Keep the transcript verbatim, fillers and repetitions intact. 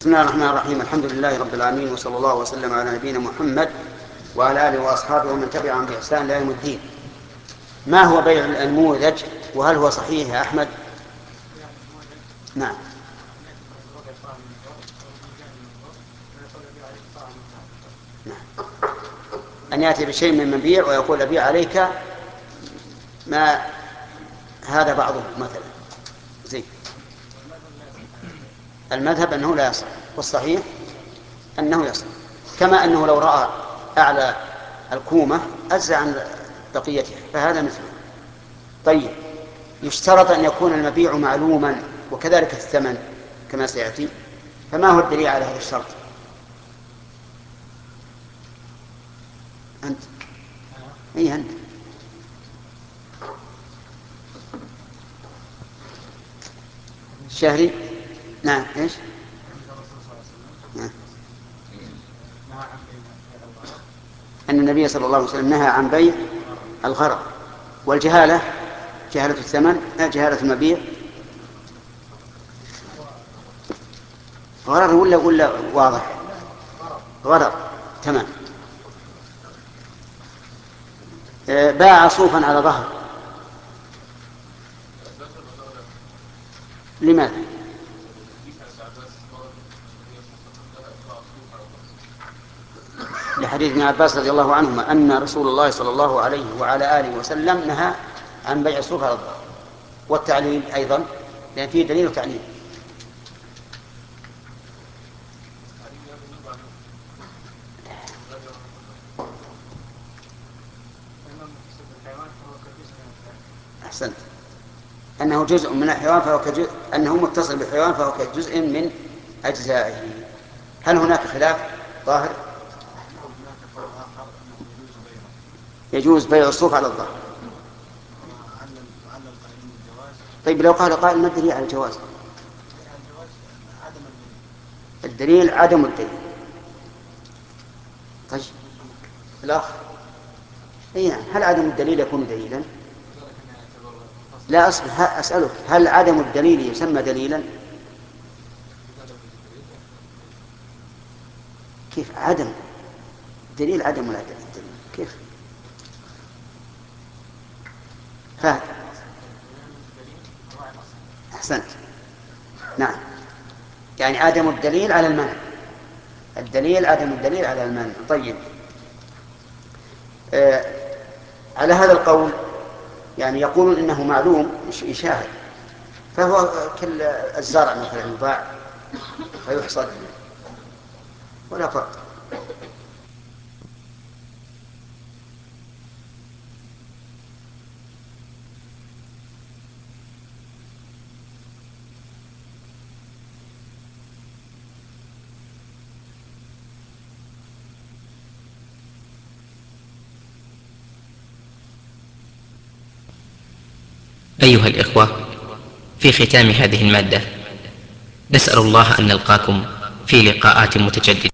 بسم الله الرحمن الرحيم. الحمد لله رب العالمين، وصلى الله وسلم على نبينا محمد وعلى آله وأصحابه ومن تبعهم بإحسان إلى يوم الدين. ما هو بيع النموذج وهل هو صحيح يا أحمد؟ نعم. نعم. أن يأتي بشيء من مبيع ويقول أبيع عليك ما هذا بعضه مثلا زي المذهب أنه لا يصح، والصحيح أنه يصح، كما أنه لو رأى أعلى الكومة أجزى عن بقيتها فهذا مثله. طيب، يشترط أن يكون المبيع معلوما وكذلك الثمن كما سيأتي، فما هو الدليل على هذا الشرط؟ أنت أي أنت الشهري. نعم. إيش؟ نعم. أن النبي صلى الله عليه وسلم نهى عن بيع الغرض والجهالة، جهالة الثمن، جهالة المبيع. غرض ولا ولا واضح؟ غرض. تمام. باع صوفا على ظهر. لماذا؟ لحديث ابن عباس رضي الله عنهما أن رسول الله صلى الله عليه وعلى آله وسلم نهى عن بيع الصوف على الظهر. والتعليل أيضا، لأن فيه دليل وتعليل. أحسنت. أنه جزء من الحيوان فهو كجزء، أنه متصل بالحيوان فهو كجزء من أجزائه. هل هناك خلاف ظاهر؟ يجوز بيع الصوف على الظهر. طيب، لو قال قائل ما الدليل على الجواز؟ الدليل عدم الدليل. طيب الأخ، أي نعم، هل عدم الدليل يكون دليلا؟ لا، أصبر، أسألك، هل عدم الدليل يسمى دليلا؟ كيف عدم دليل؟ عدم ولا دليل كيف؟ فهد. أحسنت. نعم، يعني عدم الدليل على المنع. الدليل عدم الدليل على المنع. طيب، آه على هذا القول يعني يقولون إنه معلوم يشاهد، فهو كالزرع مثلا يباع فيحصد ولا فرق. أيها الإخوة، في ختام هذه المادة نسأل الله أن نلقاكم في لقاءات متجددة.